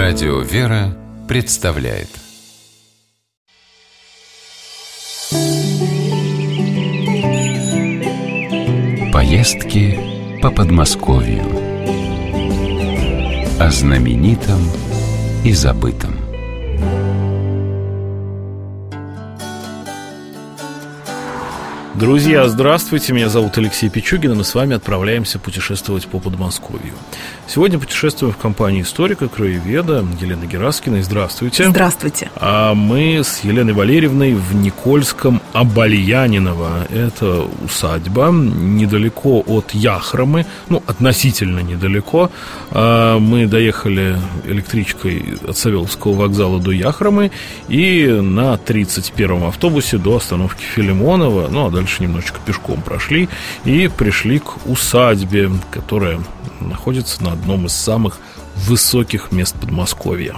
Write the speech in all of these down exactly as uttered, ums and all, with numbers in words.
Радио «Вера» представляет поездки по Подмосковью. О знаменитом и забытом. Друзья, здравствуйте, меня зовут Алексей Пичугин, и мы с вами отправляемся путешествовать по Подмосковью. Сегодня путешествуем в компании историка, краеведа Елены Гераскиной. Здравствуйте. Здравствуйте. А мы с Еленой Валерьевной в Никольском Обальяниново. Это усадьба недалеко от Яхромы, ну, относительно недалеко. Мы доехали электричкой от Савеловского вокзала до Яхромы и на тридцать первом автобусе до остановки Филимонова, ну, а дальше немножечко пешком прошли и пришли к усадьбе, которая находится на одном из самых высоких мест Подмосковья.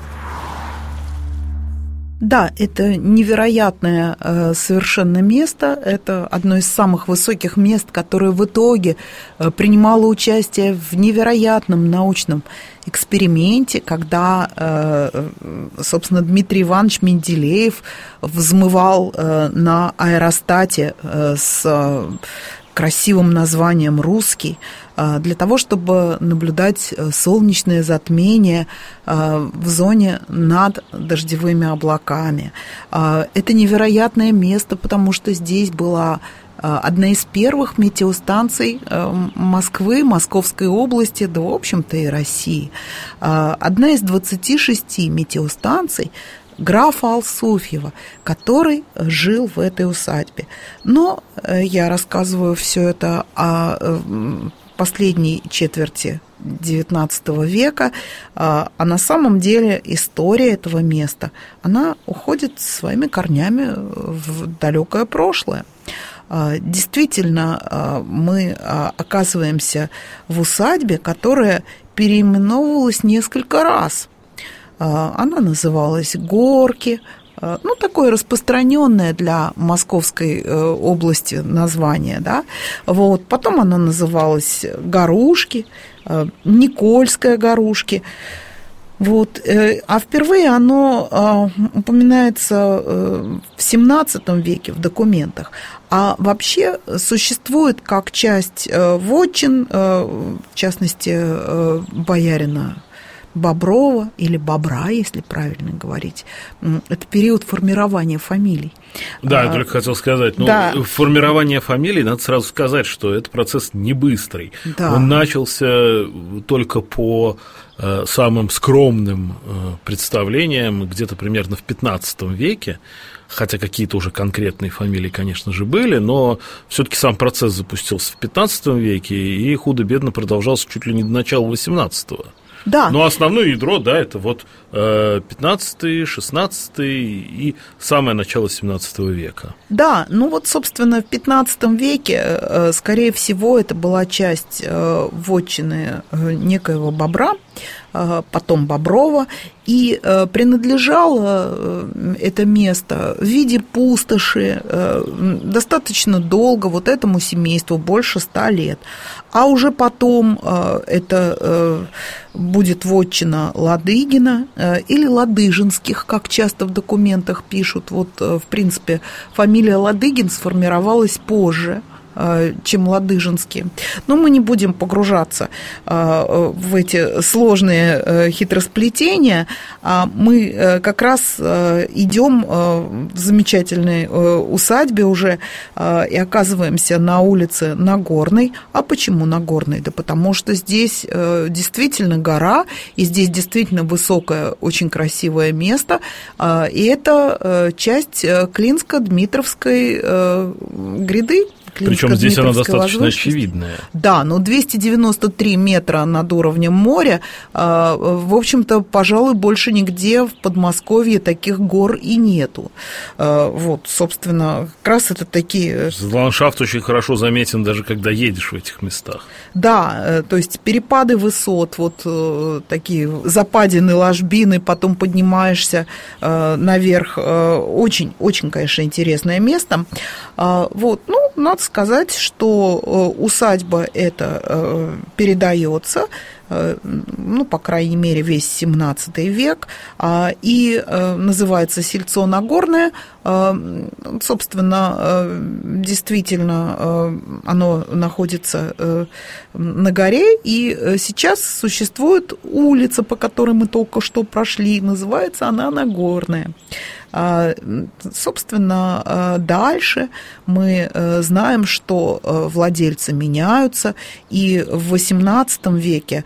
Да, это невероятное э, совершенно место. Это одно из самых высоких мест, которое в итоге э, принимало участие в невероятном научном эксперименте, когда, э, собственно, Дмитрий Иванович Менделеев взмывал э, на аэростате э, с э, красивым названием «Русский», для того, чтобы наблюдать солнечное затмение в зоне над дождевыми облаками. Это невероятное место, потому что здесь была одна из первых метеостанций Москвы, Московской области, да, в общем-то, и России. Одна из двадцати шести метеостанций графа Алсуфьева, который жил в этой усадьбе. Но я рассказываю все это о последней четверти девятнадцатого века, а на самом деле история этого места, она уходит своими корнями в далекое прошлое. Действительно, мы оказываемся в усадьбе, которая переименовывалась несколько раз. Она называлась «Горки», ну, такое распространенное для Московской области название, да. Вот. Потом она называлась «Горушки», «Никольская Горушки». Вот. А впервые оно упоминается в семнадцатом веке в документах. А вообще существует как часть вотчин, в частности, боярина Боброва или Бобра, если правильно говорить. Это период формирования фамилий. Да, я только хотел сказать, но да. Формирование фамилий, надо сразу сказать, что это процесс не быстрый. Да. Он начался только по э, самым скромным э, представлениям где-то примерно в пятнадцатом веке, хотя какие-то уже конкретные фамилии, конечно же, были, но все-таки сам процесс запустился в пятнадцатом веке и худо-бедно продолжался чуть ли не до начала восемнадцатого. Да. Но основное ядро, да, это вот пятнадцатый, шестнадцатый и самое начало семнадцатого века. Да, ну вот, собственно, в пятнадцатом веке, скорее всего, это была часть вотчины некоего Бобра, потом Боброва, и принадлежало это место в виде пустоши достаточно долго вот этому семейству, больше ста лет. А уже потом это будет вотчина Ладыгина или Ладыжинских, как часто в документах пишут. Вот, в принципе, фамилия Ладыгин сформировалась позже, чем Ладыжинские. Но мы не будем погружаться в эти сложные хитросплетения. Мы как раз идем в замечательной усадьбе уже и оказываемся на улице Нагорной. А почему Нагорной? Да потому что здесь действительно гора, и здесь действительно высокое, очень красивое место, и это часть Клинско-Дмитровской гряды. Причем здесь она достаточно очевидная. Да, но двести девяносто три метра над уровнем моря, в общем-то, пожалуй, больше нигде в Подмосковье таких гор и нету. Вот, собственно, как раз это такие... Ландшафт очень хорошо заметен, даже когда едешь в этих местах. Да, то есть перепады высот, вот такие западины, ложбины, потом поднимаешься наверх. Очень-очень, конечно, интересное место. Вот, ну, надо сказать, что усадьба эта передается ну, по крайней мере, весь семнадцатый век, и называется Сельцо Нагорное. Собственно, действительно, оно находится на горе, и сейчас существует улица, по которой мы только что прошли, называется она Нагорная. Собственно, дальше мы знаем, что владельцы меняются, и в восемнадцатом веке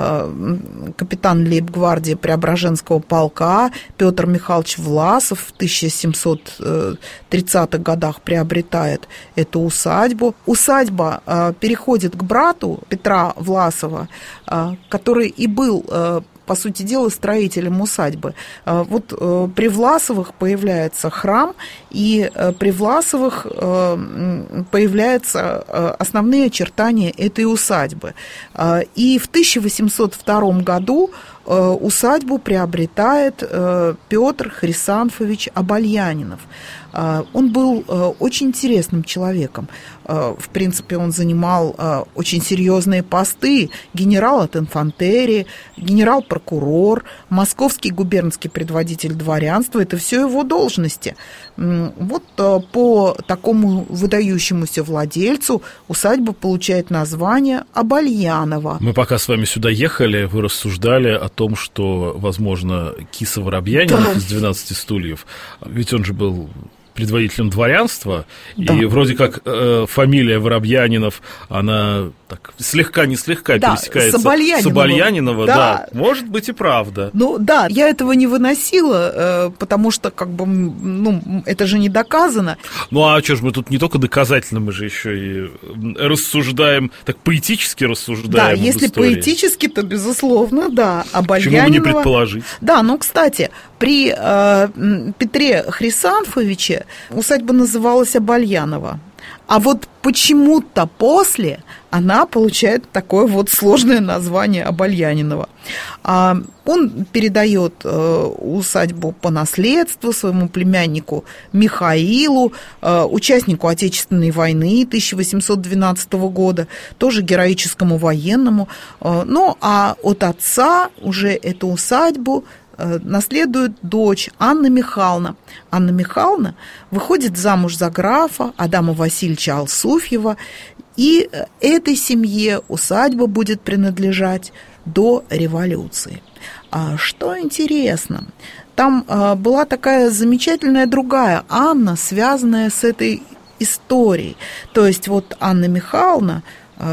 капитан лейб-гвардии Преображенского полка Петр Михайлович Власов в тысяча семьсот тридцатых годах приобретает эту усадьбу. Усадьба переходит к брату Петра Власова, который и был, по сути дела, строителем усадьбы. Вот при Власовых появляется храм, и при Власовых появляются основные очертания этой усадьбы. И в тысяча восемьсот втором году усадьбу приобретает Петр Хрисанфович Обальянинов. Он был очень интересным человеком. В принципе, он занимал очень серьезные посты: генерал от инфантерии, генерал-прокурор, московский губернский предводитель дворянства. Это все его должности. Вот по такому выдающемуся владельцу усадьба получает название Обальянова. Мы пока с вами сюда ехали, вы рассуждали о том, что, возможно, Киса Воробьянинов, да, из «двенадцати стульев», ведь он же был предводителем дворянства, да, и вроде как э, фамилия Воробьянинов, она так слегка, не слегка, да, пересекается с Обальянинова, с Обальянинова, да. Да, может быть и правда. Ну да, я этого не выносила, э, потому что как бы, ну, это же не доказано. Ну а что ж, мы тут не только доказательно, мы же еще и рассуждаем, так поэтически рассуждаем. Да, если истории. Поэтически, то безусловно, да, Обальянинова. Почему бы не предположить? Да, ну, кстати, при э, Петре Хрисанфовиче усадьба называлась Обальянова. А вот почему-то после она получает такое вот сложное название Обальянинова. Он передает усадьбу по наследству своему племяннику Михаилу, участнику Отечественной войны тысяча восемьсот двенадцатого года, тоже героическому военному. Ну, а от отца уже эту усадьбу наследует дочь Анна Михайловна. Анна Михайловна выходит замуж за графа Адама Васильевича Алсуфьева, и этой семье усадьба будет принадлежать до революции. А что интересно, там была такая замечательная другая Анна, связанная с этой историей. То есть вот Анна Михайловна,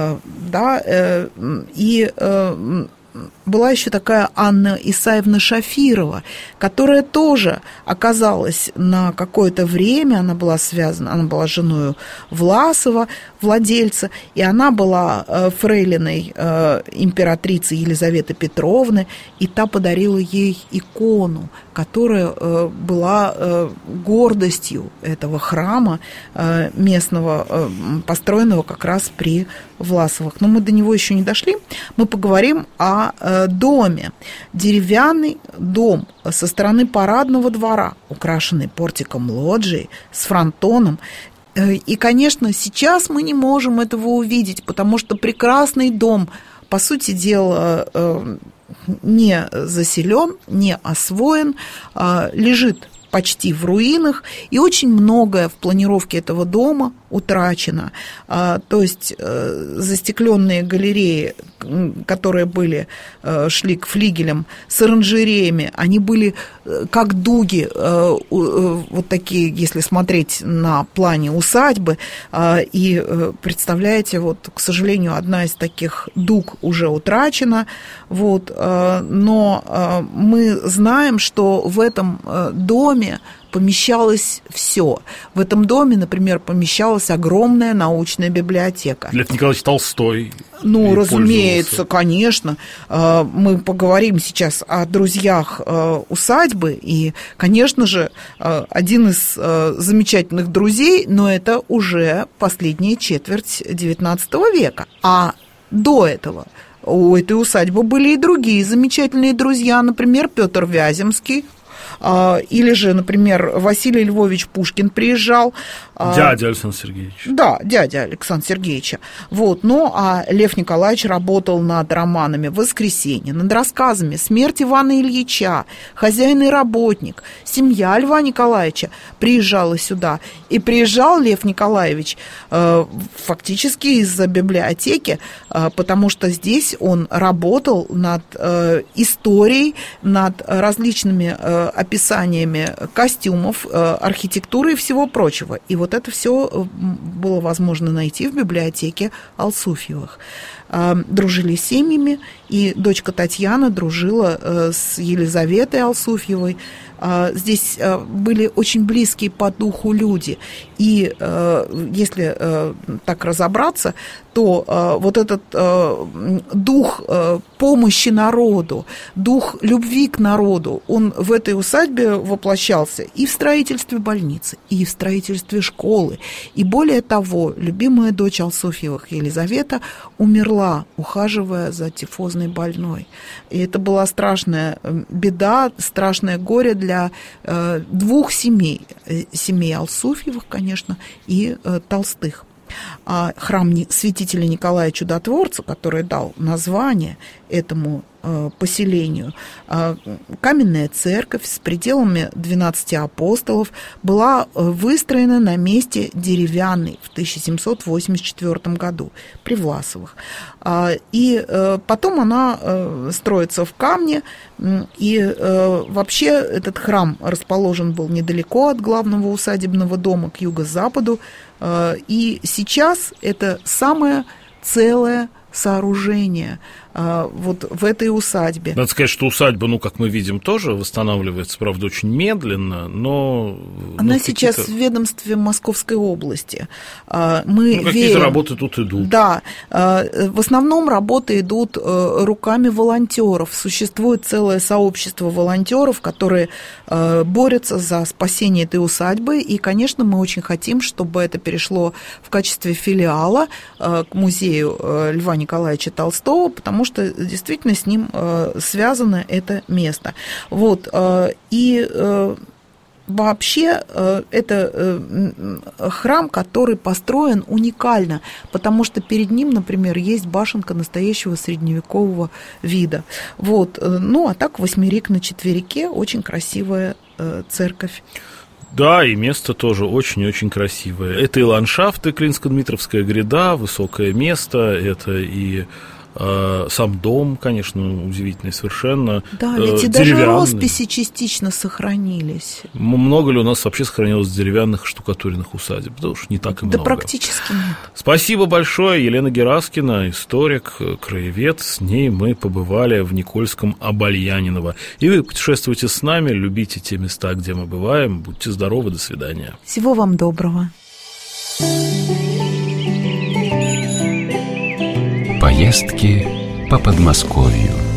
да, и была еще такая Анна Исаевна Шафирова, которая тоже оказалась на какое-то время, она была связана, она была женой Власова, владельца, и она была фрейлиной императрицы Елизаветы Петровны, и та подарила ей икону, которая была гордостью этого храма местного, построенного как раз при Власовых. Но мы до него еще не дошли. Мы поговорим о доме. Деревянный дом со стороны парадного двора, украшенный портиком лоджии, с фронтоном. И, конечно, сейчас мы не можем этого увидеть, потому что прекрасный дом, по сути дела, не заселен, не освоен, лежит почти в руинах, и очень многое в планировке этого дома утрачено. То есть застекленные галереи, которые были, шли к флигелям с оранжереями, они были как дуги, вот такие, если смотреть на плане усадьбы. И представляете, вот, к сожалению, одна из таких дуг уже утрачена. Вот, но мы знаем, что в этом доме помещалось все. В этом доме, например, помещалась огромная научная библиотека. Лев Николаевич Толстой. Ну, разумеется, конечно. Мы поговорим сейчас о друзьях усадьбы. И, конечно же, один из замечательных друзей, но это уже последняя четверть девятнадцатого века. А до этого у этой усадьбы были и другие замечательные друзья, например, Петр Вяземский, Или же, например, Василий Львович Пушкин приезжал. Дядя Александра Сергеевича. Да, дядя Александра Сергеевича. Вот. Ну, а Лев Николаевич работал над романами «Воскресенье», над рассказами «Смерть Ивана Ильича», «Хозяин и работник», «Семья Льва Николаевича» приезжала сюда. И приезжал Лев Николаевич э, фактически из-за библиотеки, э, потому что здесь он работал над э, историей, над различными э, описаниями костюмов, э, архитектуры и всего прочего. И вот это все было возможно найти в библиотеке Алсуфьевых. Дружили с семьями, и дочка Татьяна дружила с Елизаветой Алсуфьевой. Здесь были очень близкие по духу люди. И если так разобраться, то вот этот дух помощи народу, дух любви к народу, он в этой усадьбе воплощался и в строительстве больницы, и в строительстве школы. И более того, любимая дочь Алсуфьевых, Елизавета, умерла, ухаживая за тифозной больной. И это была страшная беда, страшное горе для двух семей. Семей Алсуфьевых, конечно, и Толстых. А храм святителя Николая Чудотворца, который дал название этому э, поселению, э, каменная церковь с пределами двенадцати апостолов, была выстроена на месте деревянной в тысяча семьсот восемьдесят четвёртом году при Власовых. А, и э, потом она э, строится в камне, и э, вообще этот храм расположен был недалеко от главного усадебного дома, к юго-западу, э, и сейчас это самое целое сооружение а, вот в этой усадьбе. Надо сказать, что усадьба, ну, как мы видим, тоже восстанавливается, правда, очень медленно, но... Она ну, сейчас в ведомстве Московской области. А, мы ну, какие-то верим... работы тут идут. Да. А, в основном работы идут а, руками волонтеров. Существует целое сообщество волонтеров, которые а, борются за спасение этой усадьбы, и, конечно, мы очень хотим, чтобы это перешло в качестве филиала а, к музею а, Льва Николаевича Толстого, потому что действительно с ним э, связано это место. Вот, э, и э, вообще э, это э, храм, который построен уникально, потому что перед ним, например, есть башенка настоящего средневекового вида. Вот, э, ну, а так восьмерик на четверике, очень красивая э, церковь. Да, и место тоже очень-очень красивое. Это и ландшафты, Клинско-Дмитровская гряда, высокое место, это и э, сам дом, конечно, удивительный совершенно. Да, ведь э, и даже росписи частично сохранились. Много ли у нас вообще сохранилось деревянных штукатуренных усадеб? Да уж не так и да много. Да практически нет. Спасибо большое, Елена Гераскина, историк, краевед. С ней мы побывали в Никольском Обальяниново. И вы путешествуйте с нами, любите те места, где мы бываем. Будьте здоровы, до свидания. Всего вам доброго. Поездки по Подмосковью.